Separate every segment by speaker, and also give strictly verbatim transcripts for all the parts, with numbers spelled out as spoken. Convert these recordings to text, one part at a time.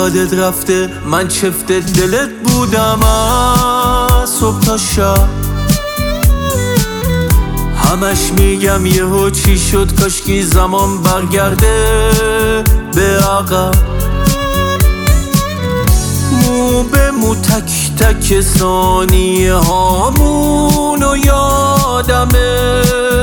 Speaker 1: یادت رفته من چفت دلت بودم از صبح تا شب. همش میگم یهو چی شد، کاشکی زمان برگرده به عقب. مو به مو تک تک ثانیه هامونو یادمه،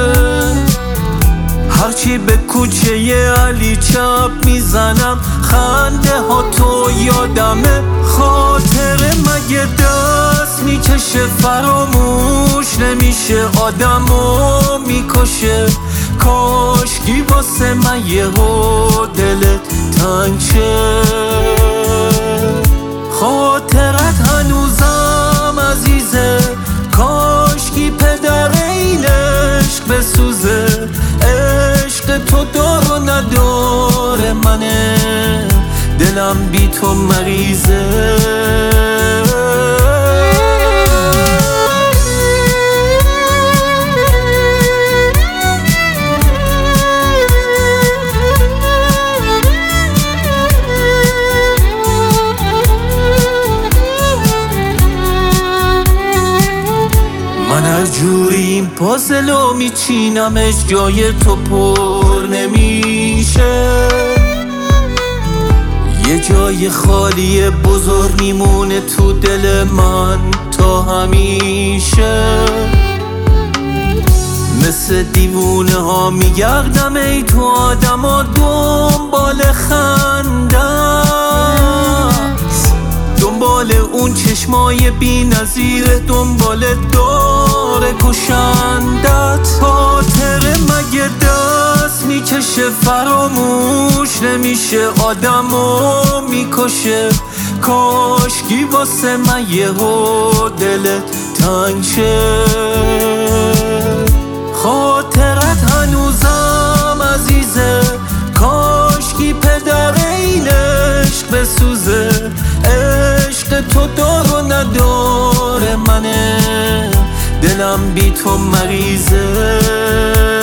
Speaker 1: هرچی به کوچه علی چپ میزنم خنده ها تو یادمه. خاطره مگه دست میکشه، فراموش نمیشه، آدمو میکشه. کاشکی واسه من یهو دلت تنگ شه. خاطرت هنوزم عزیزه، کاشکی پدر این عشق بسوزه. عشق تو دار و نداره منه، دلم بی تو مریضه. من هر جوری این پازلو میچینمش، جای تو پر نمیشه. یه جای خالی بزرگ میمونه تو دل من تا همیشه. مثل دیوونه ها میگردم ای تو آدم ها دنبال خندت، دنبال اون چشمای بی نظیره، دنبال داره کشندت. خاطره مگه دست میکشه، فراموش نمیشه، آدمو میکشه. کاشکی واسه من یهو دلت تنگ شه. خاطرت هنوزم عزیزه، کاشکی پدر این عشق بسوزه. عشق تو دار و نداره منه، دلم بی تو مریضه.